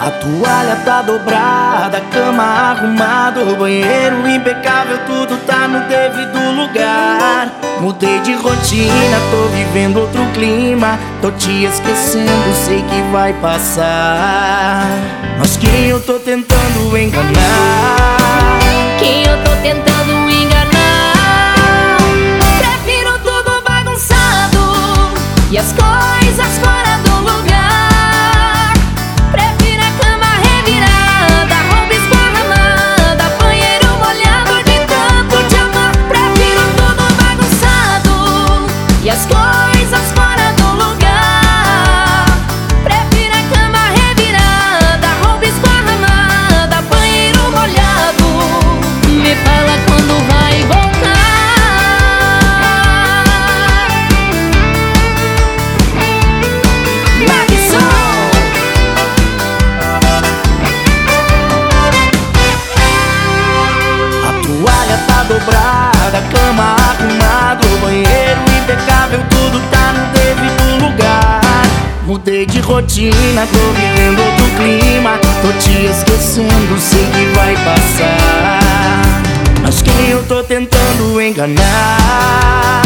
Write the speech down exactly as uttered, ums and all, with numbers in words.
A toalha tá dobrada, a cama arrumada, o banheiro impecável, tudo tá no devido lugar. Mudei de rotina, tô vivendo outro clima, tô te esquecendo, sei que vai passar. Mas quem eu tô tentando enganar? Quem eu tô tentando enganar? Prefiro tudo bagunçado e as coisas fora do lugar. Prefiro a cama revirada, roupa esparramada, banheiro molhado de tanto te amar. Prefiro tudo bagunçado e as coisas fora do lugar. Prefiro a cama revirada, roupa esparramada, banheiro molhado. Me fala quando vai voltar. Tá dobrada, a cama arrumada, o banheiro impecável, tudo tá no devido lugar. Mudei de rotina, tô vivendo outro clima, tô te esquecendo, sei que vai passar. Mas quem eu tô tentando enganar?